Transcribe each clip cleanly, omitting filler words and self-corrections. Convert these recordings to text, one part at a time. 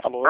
Alô?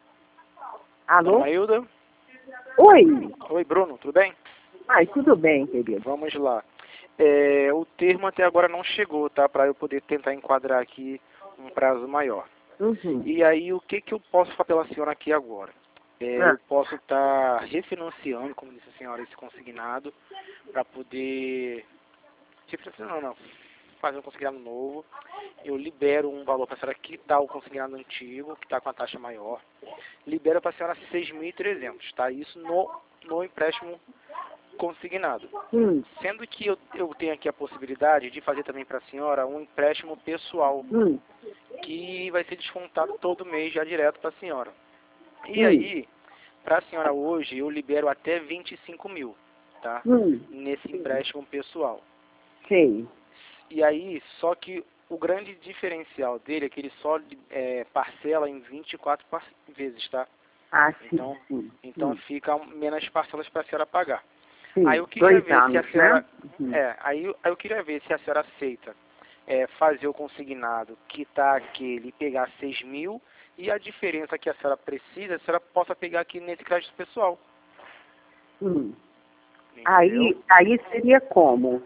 Alô? Mailda? Oi. Oi, Bruno, tudo bem? Ai, tudo bem, querido. Vamos lá. O termo até agora não chegou, tá? Para eu poder tentar enquadrar aqui um prazo maior. Uhum. E aí, o que que eu posso fazer pela senhora aqui agora? Eu posso estar refinanciando, como disse a senhora, esse consignado, para poder... Refinanciando não, fazer um consignado novo. Eu libero um valor para a senhora quitar o consignado antigo, que está com a taxa maior. Libero para a senhora 6.300, tá? Isso no empréstimo consignado. Sendo que eu tenho aqui a possibilidade de fazer também para a senhora um empréstimo pessoal, que vai ser descontado todo mês já direto para a senhora. E aí, para a senhora hoje, eu libero até 25 mil, tá? Nesse empréstimo pessoal. Sei. E aí, só que o grande diferencial dele é que ele só parcela em 24 vezes, tá? Ah, sim, Então fica menos parcelas para a senhora pagar. Sim, Aí eu queria 2 ver anos, se a senhora, né? aí eu queria ver se a senhora aceita fazer o consignado, quitar aquele e pegar 6 mil, e a diferença que a senhora precisa, a senhora possa pegar aqui nesse crédito pessoal. Hum. Entendeu? Aí seria como?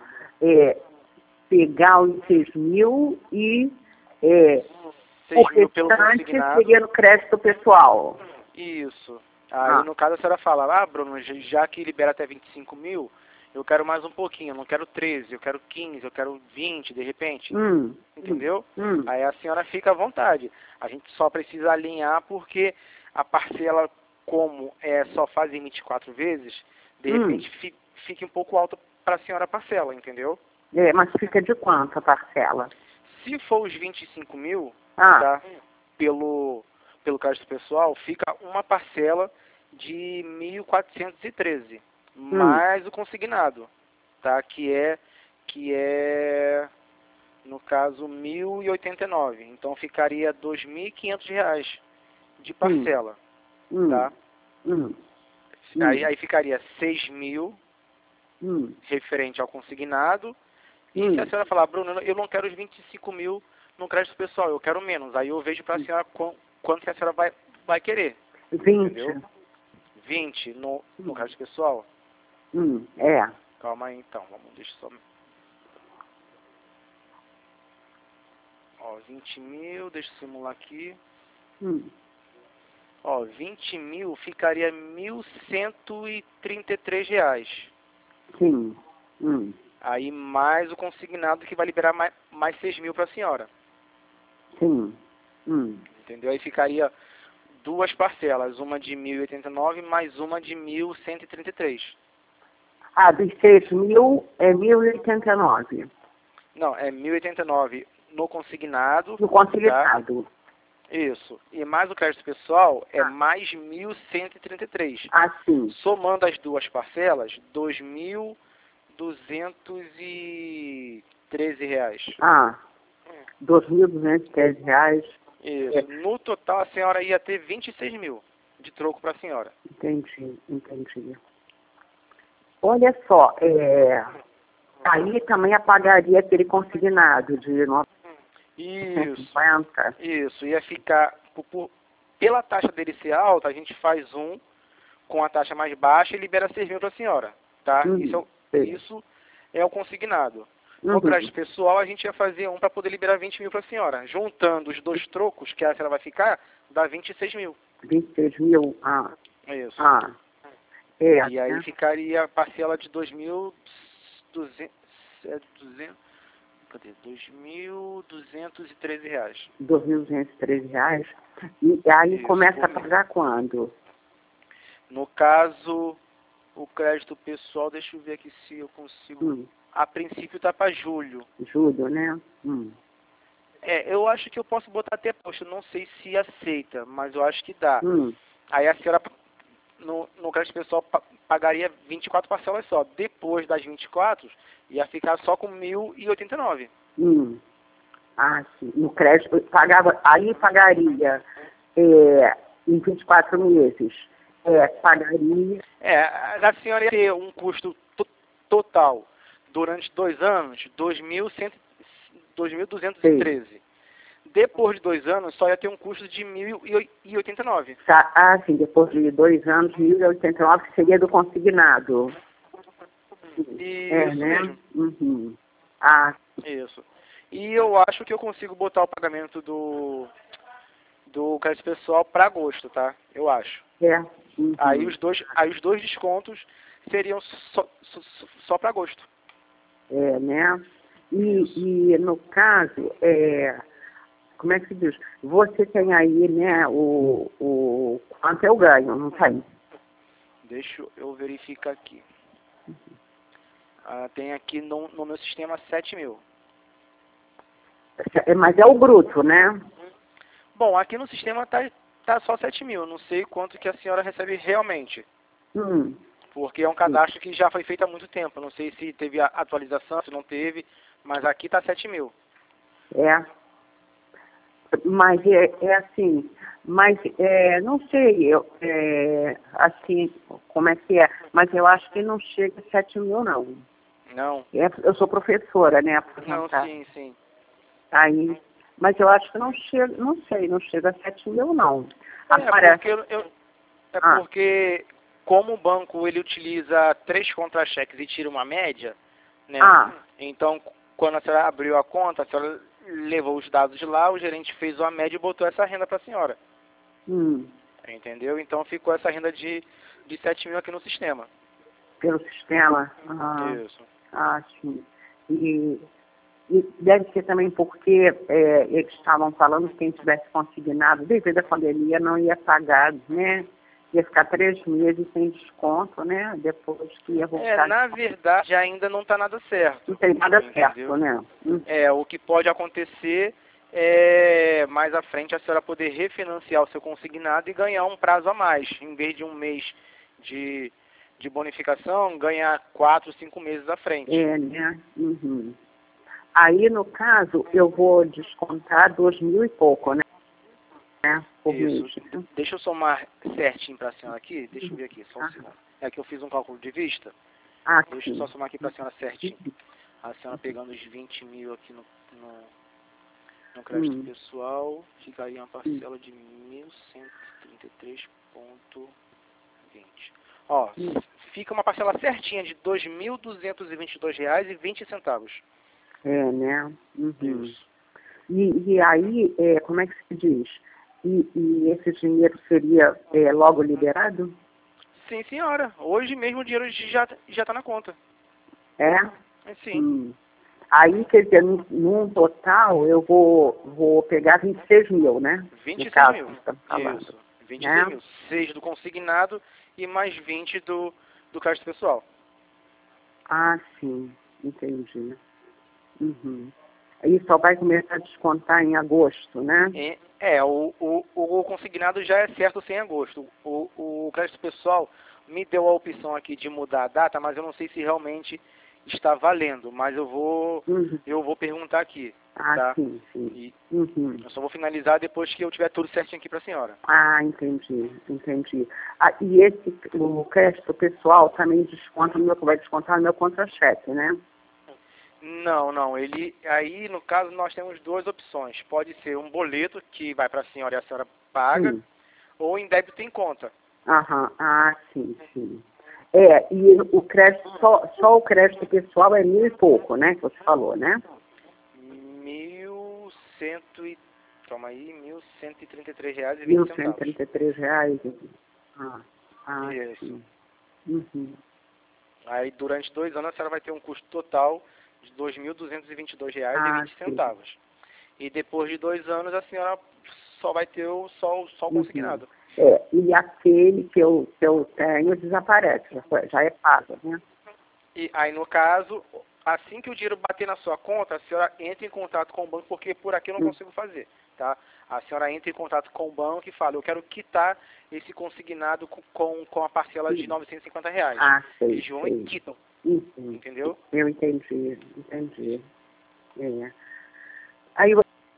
Pegar os 6 mil e 6 o mil pelo restante consignado. seria no crédito pessoal. Isso. Aí no caso a senhora fala, Bruno, já que libera até 25 mil, eu quero mais um pouquinho, eu não quero 13, eu quero 15, eu quero 20 de repente. Entendeu? Aí a senhora fica à vontade. A gente só precisa alinhar porque a parcela, como só faz em 24 vezes, de repente fique um pouco alta para a senhora a parcela, entendeu? Mas fica de quanto a parcela? Se for os 25 mil, tá? Pelo crédito pessoal, fica uma parcela de 1.413, mais o consignado, tá? Que é no caso 1.089. Então ficaria R$ 2.500 de parcela, tá? Aí ficaria 6 mil referente ao consignado. E se a senhora falar, Bruno, eu não quero os 25 mil no crédito pessoal, eu quero menos. Aí eu vejo para a senhora quanto que a senhora vai querer. 20. Entendeu? 20 no crédito pessoal? Calma aí então, deixa eu só... Ó, 20 mil, deixa eu simular aqui. Ó, 20 mil ficaria R$ 1.133. Aí mais o consignado que vai liberar mais 6 mil para a senhora. Entendeu? Aí ficaria duas parcelas, uma de 1.089 mais uma de 1.133. Dos 6 mil é 1.089. Não, é 1.089 no consignado. No consignado. Tá? Isso. E mais o crédito pessoal é mais 1.133. Sim. Somando as duas parcelas, R$ 2.213. R$ 2.213. Isso. No total, a senhora ia ter 26 mil de troco para a senhora. Entendi. Olha só, aí também apagaria aquele consignado de 950. Isso. Ia ficar, pela taxa dele ser alta, a gente faz um com a taxa mais baixa e libera 6 mil para a senhora. Tá? Isso é o consignado. No crédito pessoal, a gente ia fazer um para poder liberar 20 mil para a senhora. Juntando os dois trocos que a senhora vai ficar, dá 26 mil. 26 mil? Isso. E aí né? ficaria a parcela de 2.200... Cadê? R$ 2.213. R$ 2.213. E aí isso, começa a pagar quando? No caso, o crédito pessoal, deixa eu ver aqui se eu consigo... A princípio está para julho. Julho, né? Eu acho que eu posso botar até posto, não sei se aceita, mas eu acho que dá. Aí a senhora, no crédito pessoal, pagaria 24 parcelas só. Depois das 24, ia ficar só com 1.089. Sim. No crédito, aí pagaria em 24 meses. Pagaria... A senhora ia ter um custo total, durante 2 anos, 2.213. Depois de 2 anos, só ia ter um custo de 1.089. Tá, ah, sim, depois de 2 anos, 1.089, que seria do consignado. Isso Né? mesmo. Uhum. Ah, Isso. E eu acho que eu consigo botar o pagamento do crédito pessoal para agosto, tá? Eu acho. é. Uhum. Aí os dois descontos seriam só para agosto. Né? E no caso, como é que se diz? Você tem aí, né, o quanto eu ganho, não tem? Deixa eu verificar aqui. Tem aqui no meu sistema 7.000. Mas é o bruto, né? Bom, aqui no sistema tá só 7.000. Não sei quanto que a senhora recebe realmente. Porque é um cadastro que já foi feito há muito tempo. Não sei se teve a atualização, se não teve, mas aqui tá 7.000. Mas é assim, mas não sei, assim, como é que é, mas eu acho que não chega a 7.000, não. Não? Eu sou professora, né, Não, aposentada. sim. Aí, mas eu acho que não chega, não sei, não chega a 7.000, não. Agora, Porque como o banco ele utiliza 3 contra-cheques e tira uma média, né? Então, quando a senhora abriu a conta, a senhora levou os dados de lá, o gerente fez uma média e botou essa renda para a senhora. Entendeu? Então ficou essa renda de 7.000 aqui no sistema. Pelo sistema? Isso. Sim. E deve ser também porque eles estavam falando que quem tivesse consignado, devido à pandemia, não ia pagar, né? Ia ficar 3 meses sem desconto, né? Depois que ia voltar. Na verdade, ainda não está nada certo. Não tem nada entendeu? certo, né? O que pode acontecer mais à frente a senhora poder refinanciar o seu consignado e ganhar um prazo a mais. Em vez de um mês de bonificação, ganhar 4, 5 meses à frente. Né? Aí, no caso, eu vou descontar 2.000 e pouco, né? Por mês. Deixa eu somar certinho para a senhora aqui. Deixa eu ver aqui, só um segundo. É que eu fiz um cálculo de vista. Deixa eu só somar aqui para a senhora certinho. A senhora pegando os 20.000 aqui no crédito pessoal, ficaria uma parcela de 1.133,20. Ó, fica uma parcela certinha de R$ 2.222,20. Né? Isso. E aí, como é que se diz? E esse dinheiro seria logo liberado? Sim, senhora. Hoje mesmo o dinheiro já está na conta. Sim. Aí, quer dizer, num total, eu vou pegar 26.000, né? 26.000. Isso. 26.000. 6 do consignado e mais 20 do crédito pessoal. Sim. Entendi. Aí só vai começar a descontar em agosto, né? O consignado já é certo sem agosto. O crédito pessoal me deu a opção aqui de mudar a data, mas eu não sei se realmente está valendo. Mas eu vou perguntar aqui. Tá? Sim. Eu só vou finalizar depois que eu tiver tudo certinho aqui para a senhora. Entendi. E o crédito pessoal também desconta vai descontar no meu contra-cheque, né? Não. Aí, no caso, nós temos 2 opções. Pode ser um boleto que vai para a senhora e a senhora paga, ou em débito em conta. Sim. E o crédito, só o crédito pessoal é 1.000 e pouco, né? Que você falou, né? 1.133 reais e 20 centavos. 1.133 reais. Isso. Sim. Aí, durante 2 anos, a senhora vai ter um custo total de R$ 2.222,20. E depois de 2 anos, a senhora só vai ter só o consignado. E aquele que eu tenho desaparece, já é pago, né? E aí, no caso, assim que o dinheiro bater na sua conta, a senhora entra em contato com o banco, porque por aqui eu não consigo fazer, tá? A senhora entra em contato com o banco e fala, eu quero quitar esse consignado com a parcela de R$ 950 reais. Eles vão e quitam. Entendeu? Eu entendi. Aí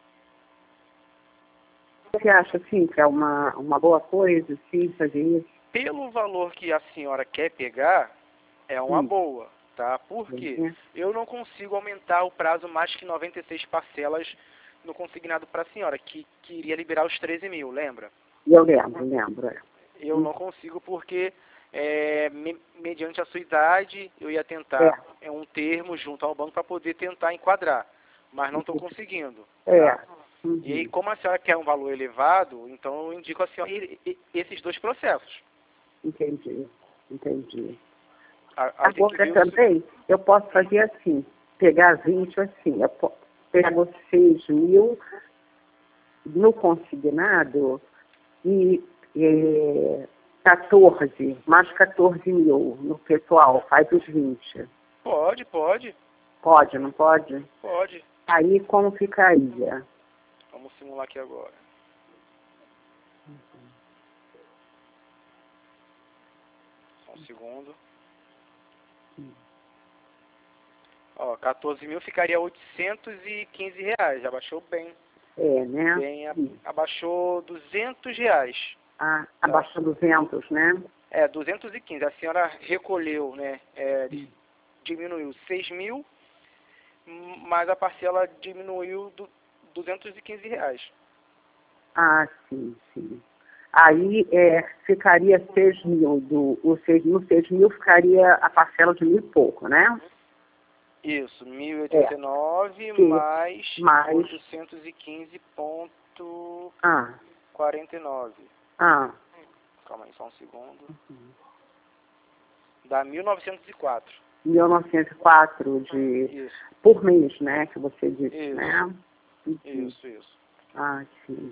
você acha, assim, que é uma boa coisa, sim, fazer isso? Pelo valor que a senhora quer pegar, é uma boa, tá? Por quê? Eu não consigo aumentar o prazo mais que 96 parcelas no consignado para a senhora, que iria liberar os 13 mil, lembra? Eu lembro. Eu não consigo porque, mediante a sua idade, eu ia tentar um termo junto ao banco para poder tentar enquadrar, mas não estou conseguindo. Tá? E aí, como a senhora quer um valor elevado, então eu indico a senhora esses dois processos. Entendi. Aí Agora também, eu posso fazer assim, pegar 20 assim, eu pego 6 mil no consignado e 14, mais 14 mil no pessoal, faz os 20. Pode. Pode, não pode? Pode. Aí como ficaria? Vamos simular aqui agora. Só um segundo. Ó, 14 mil ficaria R$815, já baixou bem. Né? Bem, abaixou R$200. Ah, abaixou 200, né? 215. A senhora recolheu, né? Diminuiu 6 mil, mas a parcela diminuiu R$215. Ah, sim. Aí ficaria 6 mil, no 6 mil ficaria a parcela de 1.000 e pouco, né? Isso, 1.089 mais 815,49. Calma aí, só um segundo. Dá 1.904. 1.904 por mês, né? Que você disse, isso. Né? Isso. Ah, sim.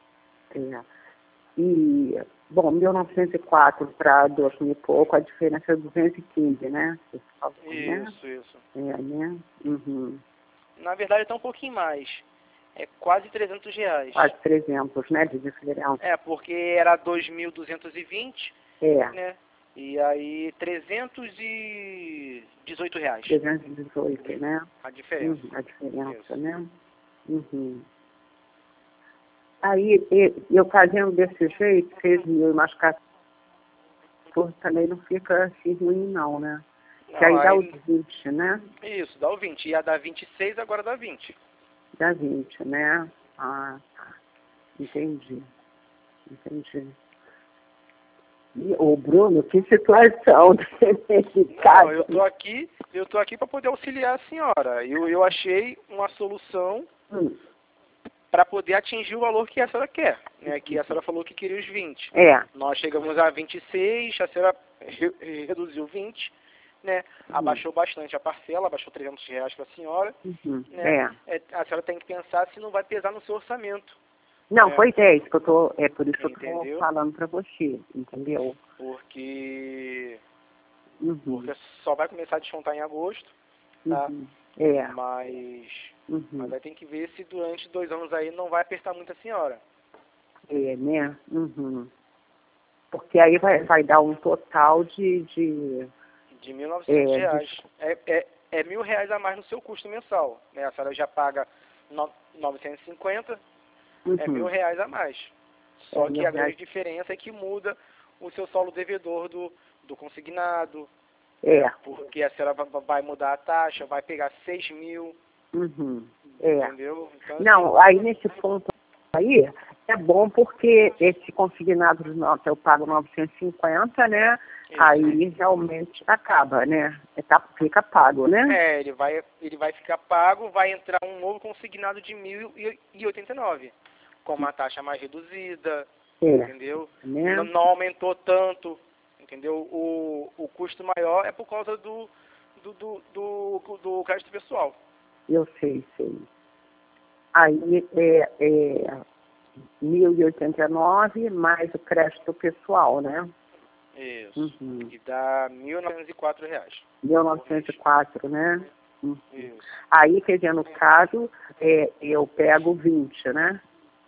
E, bom, 1.904 para 2.000 e pouco, a diferença é 215, né? Isso. Né? Na verdade, está um pouquinho mais. É quase R$300. Quase 300, né? De diferença. Porque era 2.220, né? E aí, R$318. 318, né? A diferença. A diferença, Isso. né? Aí, eu fazendo desse jeito, 6 mil mais 14, também não fica assim ruim, não, né? Não, que aí dá os 20, né? Isso, dá o 20. Ia dar 26, agora dá 20. Dá 20, né? Ah, tá. Entendi. E, Bruno, que situação delicada. Não, eu tô aqui para poder auxiliar a senhora. Eu achei uma solução para poder atingir o valor que a senhora quer, né? Que a senhora falou que queria os 20. Nós chegamos a 26, a senhora reduziu 20, né? Abaixou bastante a parcela, abaixou R$300 para a senhora. Né? A senhora tem que pensar se não vai pesar no seu orçamento. Não, pois isso que eu tô, por isso que eu tô falando para você, entendeu? Porque só vai começar a descontar em agosto, tá? Mas aí tem que ver se durante 2 anos aí não vai apertar muito a senhora. Né? Porque aí vai dar um total de R$1.900. É R$1.000 a mais no seu custo mensal, né? A senhora já paga 950, R$1.000 a mais. Só que a grande diferença é que muda o seu saldo devedor do consignado. Porque a senhora vai mudar a taxa, vai pegar 6 mil. Entendeu? Então, não, aí nesse ponto aí é bom porque esse consignado de nota eu pago 950, né? Isso. Aí realmente acaba, né? Fica pago, né? Ele vai ficar pago, vai entrar um novo consignado de 1.089, com uma taxa mais reduzida, entendeu? Não aumentou tanto, entendeu? O custo maior é por causa do crédito pessoal. Eu sei. Aí 1.089 mais o crédito pessoal, né? Isso. E dá R$1.904. R$1.904, né? Isso. Aí, quer dizer, no caso, eu pego 20, né?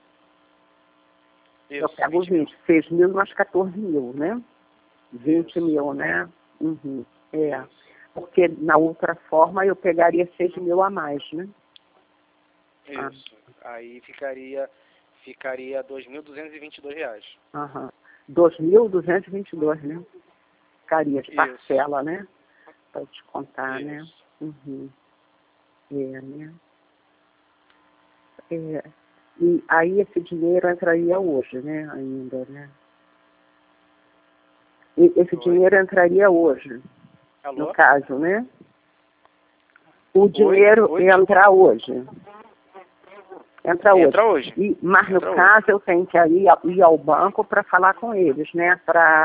Isso, eu pego 20. 6 mil mais 14 mil, né? 20 mil, né? Porque na outra forma eu pegaria 6 mil a mais, né? Isso. Aí ficaria R$2.222. 2.222, né? Ficaria de parcela, né? Para descontar, né? Né? E aí esse dinheiro entraria hoje, né? Ainda, né? E esse dinheiro entraria hoje, Alô? no caso, né? O dinheiro entra hoje. Entra hoje. Mas no caso eu tenho que ir ao banco para falar com eles, né?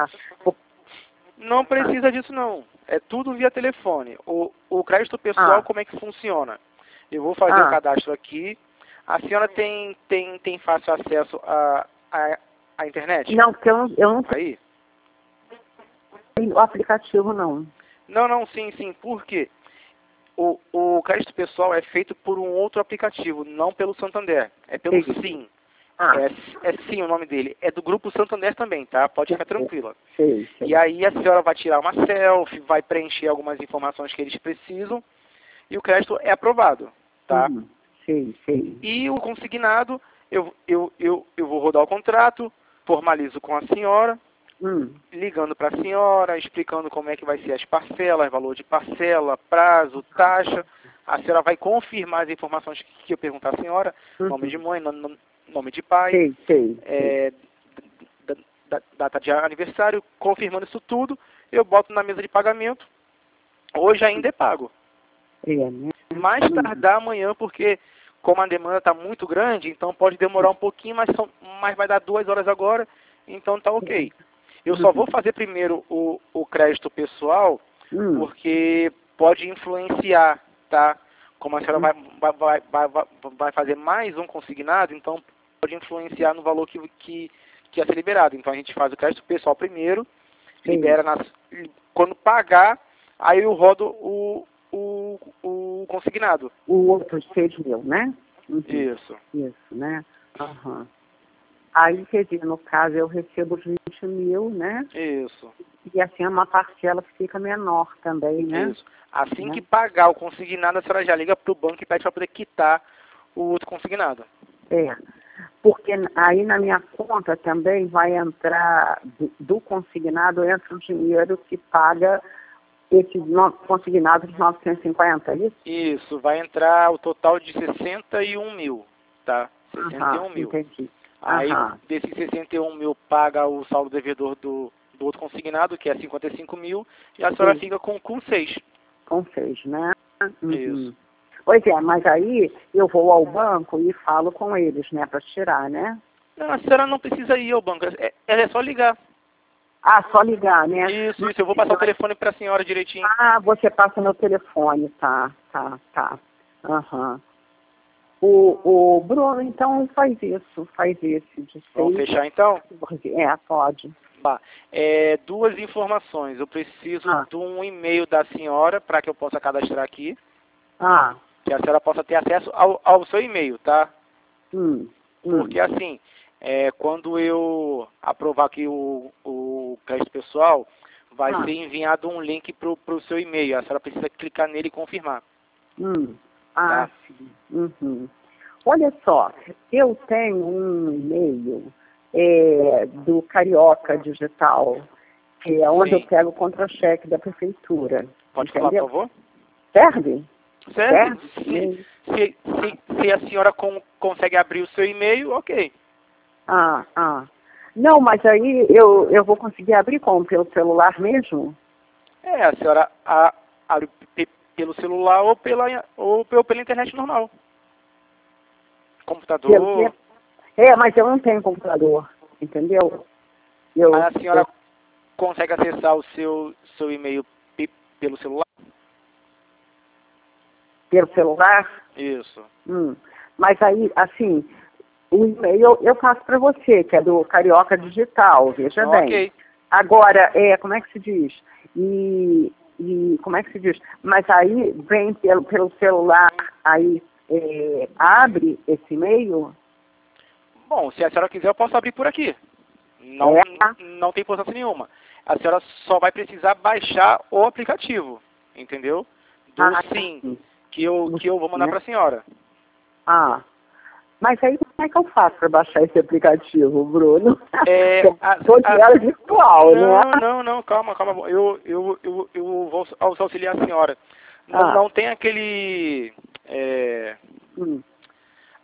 Não precisa disso não. É tudo via telefone. O crédito pessoal, como é que funciona? Eu vou fazer o cadastro aqui. A senhora tem fácil acesso à internet? Não, porque eu não Aí? tenho o aplicativo, não. Não, sim. Por quê? O crédito pessoal é feito por um outro aplicativo, não pelo Santander. É pelo Sim. É Sim o nome dele. É do Grupo Santander também, tá? Pode ficar tranquila. Sei. E aí a senhora vai tirar uma selfie, vai preencher algumas informações que eles precisam e o crédito é aprovado, tá? Sei. E o consignado, eu vou rodar o contrato, formalizo com a senhora, ligando para a senhora, explicando como é que vai ser as parcelas, valor de parcela, prazo, taxa. A senhora vai confirmar as informações que eu perguntar à senhora, nome de mãe, nome de pai, data de aniversário, confirmando isso tudo, eu boto na mesa de pagamento. Hoje ainda é pago. Mais tardar amanhã, porque como a demanda está muito grande, então pode demorar um pouquinho, mas vai dar 2 horas agora, então tá ok. Eu só vou fazer primeiro o crédito pessoal, porque pode influenciar, tá? Como a senhora vai fazer mais um consignado, então pode influenciar no valor que ia ser liberado. Então a gente faz o crédito pessoal primeiro, libera quando pagar, aí eu rodo o consignado. O outro 6 mil, né? Isso, né? Aí, quer dizer, no caso, eu recebo os 20 mil, né? Isso. E assim, uma parcela fica menor também, né? Isso. Assim que pagar o consignado, a senhora já liga para o banco e pede para poder quitar o outro consignado. Porque aí na minha conta também vai entrar, do consignado, entra o dinheiro que paga esse consignado de 950, é isso? Isso, vai entrar o total de 61 mil, tá? 61 mil. Entendi. Aí, desses 61 mil, paga o saldo devedor do outro consignado, que é 55 mil, e a senhora fica com 6. Com 6, né? Isso. Pois é, mas aí eu vou ao banco e falo com eles, né, para tirar, né? Não, a senhora não precisa ir ao banco, é só ligar. Só ligar, né? Isso, eu vou passar o telefone para a senhora direitinho. Você passa meu telefone, tá. O Bruno, então, faz esse de 6. Vamos fechar então? Pode. 2 informações. Eu preciso de um e-mail da senhora para que eu possa cadastrar aqui. Que a senhora possa ter acesso ao seu e-mail, tá? Porque assim, quando eu aprovar aqui o crédito pessoal, vai ser enviado um link para o seu e-mail. A senhora precisa clicar nele e confirmar. Tá? Sim. Olha só, eu tenho um e-mail do Carioca Digital, que é onde eu pego o contra-cheque da prefeitura. Pode falar, por favor? Serve? Se a senhora consegue abrir o seu e-mail, ok. Não, mas aí eu vou conseguir abrir como? Pelo celular mesmo? A senhora abre pelo celular ou pela internet normal. Computador. Mas eu não tenho computador, entendeu? Mas a senhora consegue acessar o seu e-mail pelo celular? Pelo celular? Isso. Mas aí, assim, o e-mail eu passo para você, que é do Carioca Digital, veja bem. Ok. Agora, como é que se diz? Como é que se diz? Mas aí vem pelo celular, aí abre esse e-mail? Bom, se a senhora quiser, eu posso abrir por aqui. Não tem importância nenhuma. A senhora só vai precisar baixar o aplicativo, entendeu? Sim, que eu vou mandar para a senhora. Mas aí como é que eu faço para baixar esse aplicativo, Bruno? Estou de ela virtual, né? Não, calma. Eu vou auxiliar a senhora. Não tem aquele...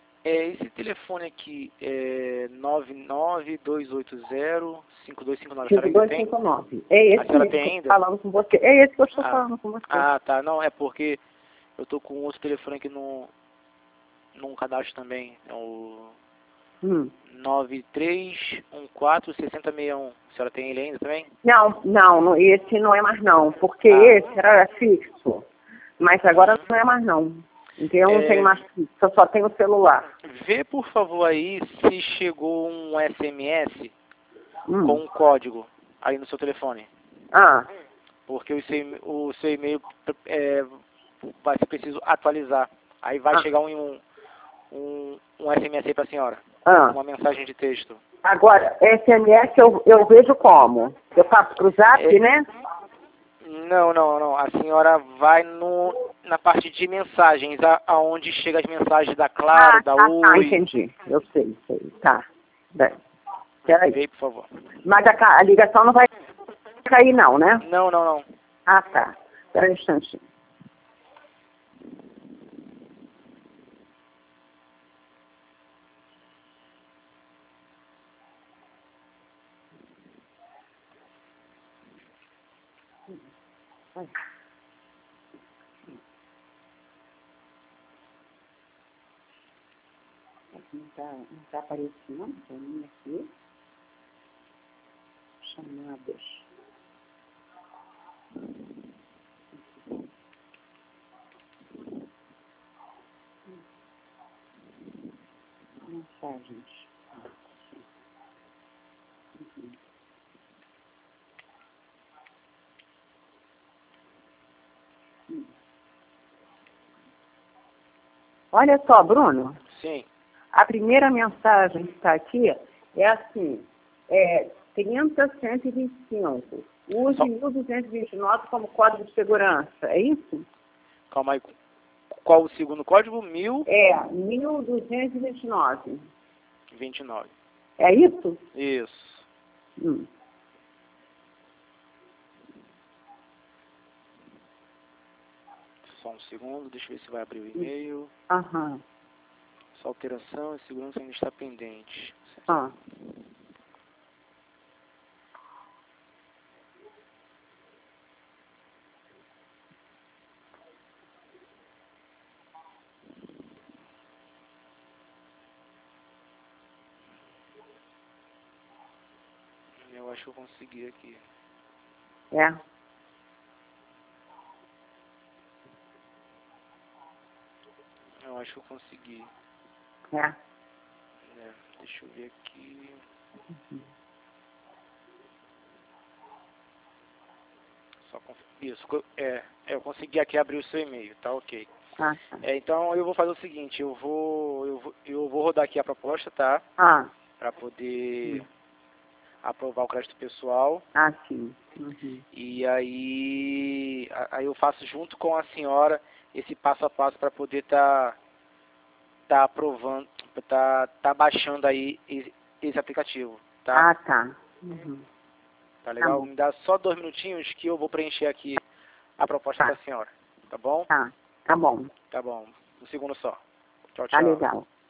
Esse telefone aqui é 99280-5259. 5259. É esse A senhora mesmo tem que eu ainda? estou falando com você. É esse que eu estou falando com você. Ah, tá. Não, é porque eu tô com outro telefone aqui num cadastro também. É o 9314-6061. A senhora tem ele ainda também? Não, esse não é mais não, porque esse era fixo. Mas agora não é mais não. Então eu não tenho mais fixo, eu só tenho celular. Vê, por favor, aí se chegou um SMS com um código aí no seu telefone. Porque o seu e-mail vai ser preciso atualizar. Aí vai chegar um SMS aí para a senhora. Uma mensagem de texto. Agora, SMS eu vejo como? Eu faço pro Zap, né? Não. A senhora vai na parte de mensagens, aonde chega as mensagens da Claro, da Oi. Tá, entendi. Eu sei. Tá. Peraí. Vê, por favor. Mas a ligação não vai cair não, né? Não. Ah, tá. Peraí um instantinho. Não tá aparecendo pra mim aqui. Chamadas. Mensagens. Olha só, Bruno. Sim. A primeira mensagem que está aqui é assim, 30125. Use 1229 como código de segurança, é isso? Calma aí. Qual o segundo código? 1229. 29. É isso? Isso. Só um segundo, deixa eu ver se vai abrir o e-mail. Essa alteração e segurança ainda está pendente. Eu acho que eu consegui aqui. Eu acho que eu consegui. Deixa eu ver aqui. Isso, eu consegui aqui abrir o seu e-mail, tá ok. Então eu vou fazer o seguinte, eu vou rodar aqui a proposta, tá? Para poder aprovar o crédito pessoal. Sim. E aí eu faço junto com a senhora esse passo a passo para poder tá aprovando, tá baixando aí esse aplicativo, tá? Tá. Tá legal? Me dá só 2 minutinhos que eu vou preencher aqui a proposta da senhora, tá bom? Tá bom. Tá bom. Um segundo só. Tchau. Tá legal.